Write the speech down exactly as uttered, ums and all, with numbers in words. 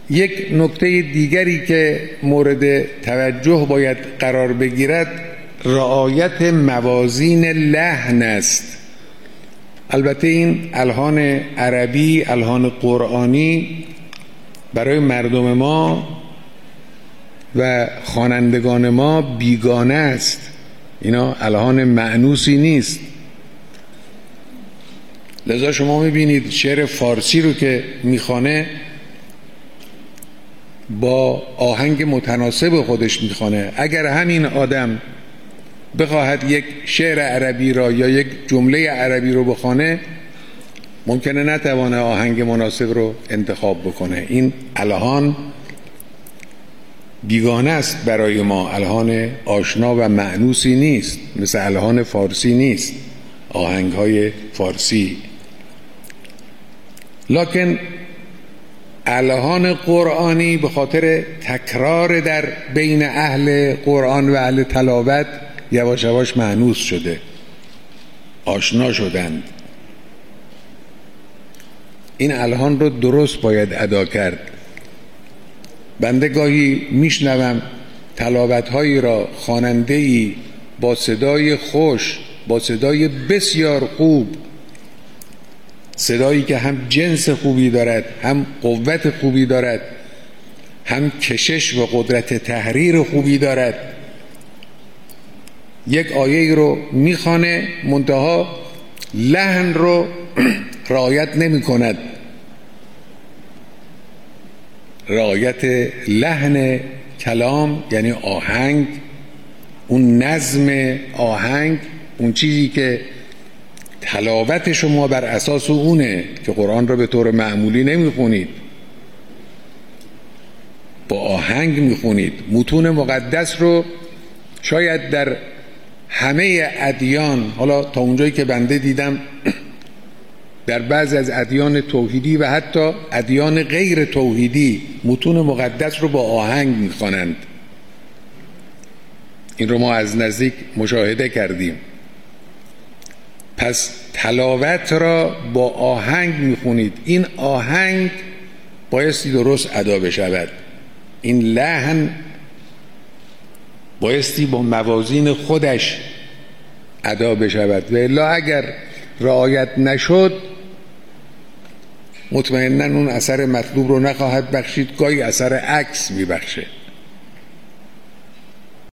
یک نکته دیگری که مورد توجه باید قرار بگیرد رعایت موازین لحن است. البته این الحان عربی، الحان قرآنی برای مردم ما و خوانندگان ما بیگانه است، اینا الحان مأنوسی نیست. لذا شما میبینید شعر فارسی رو که میخوانه با آهنگ متناسب خودش میخوانه. اگر همین آدم بخواهد یک شعر عربی را یا یک جمله عربی رو بخوانه ممکنه نتوانه آهنگ مناسب رو انتخاب بکنه. این الحان بیگانه است برای ما، الحان آشنا و مأنوسی نیست، مثل الحان فارسی نیست، آهنگ‌های فارسی. لکن الحان قرآنی به خاطر تکرار در بین اهل قرآن و اهل تلاوت یواش یواش مأنوس شده، آشنا شدند. این الحان رو درست باید ادا کرد. بنده گاهی میشنوم تلاوت‌هایی را خواننده‌ای با صدای خوش، با صدای بسیار خوب، صدایی که هم جنس خوبی دارد، هم قوت خوبی دارد، هم کشش و قدرت تحریر خوبی دارد، یک آیه رو میخوانه منتها لحن رو رعایت نمی کند. رعایت لحن کلام یعنی آهنگ، اون نظم آهنگ، اون چیزی که تلاوت شما بر اساس اونه که قرآن رو به طور معمولی نمیخونید، با آهنگ میخونید. متون مقدس رو شاید در همه ادیان، حالا تا اونجایی که بنده دیدم در بعضی از ادیان توحیدی و حتی ادیان غیر توحیدی، متون مقدس رو با آهنگ میخوانند. این رو ما از نزدیک مشاهده کردیم. پس تلاوت را با آهنگ میخونید. این آهنگ بایستی درست ادا بشود، این لحن بایستی با موازین خودش ادا بشود و الا اگر رعایت نشد مطمئناً اون اثر مطلوب رو نخواهد بخشید، گاهی اثر عکس میبخشه.